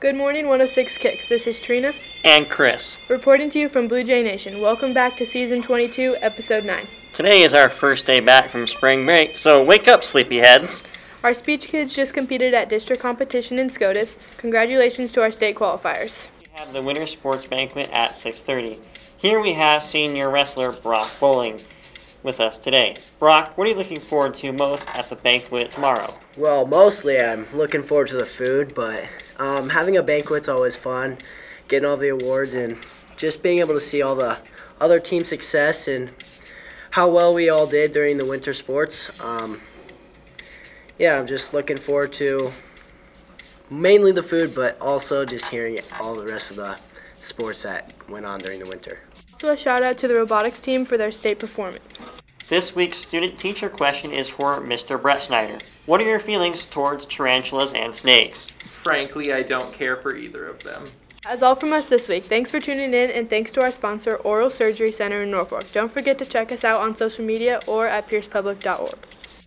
Good morning, 106 Kicks. This is Trina. And Chris. Reporting to you from Blue Jay Nation. Welcome back to Season 22, Episode 9. Today is our first day back from spring break, so wake up, sleepyheads. Our speech kids just competed at district competition in SCOTUS. Congratulations to our state qualifiers. We have the winter sports banquet at 6:30. Here we have senior wrestler Brock Bowling with us today. Brock, what are you looking forward to most at the banquet tomorrow? Well, mostly I'm looking forward to the food, but having a banquet's always fun, getting all the awards and just being able to see all the other team success and how well we all did during the winter sports. I'm just looking forward to mainly the food, but also just hearing all the rest of the sports that went on during the winter. Also a shout out to the robotics team for their state performance. This week's student-teacher question is for Mr. Brett Snyder. What are your feelings towards tarantulas and snakes? Frankly, I don't care for either of them. That's all from us this week. Thanks for tuning in, and thanks to our sponsor, Oral Surgery Center in Norfolk. Don't forget to check us out on social media or at piercepublic.org.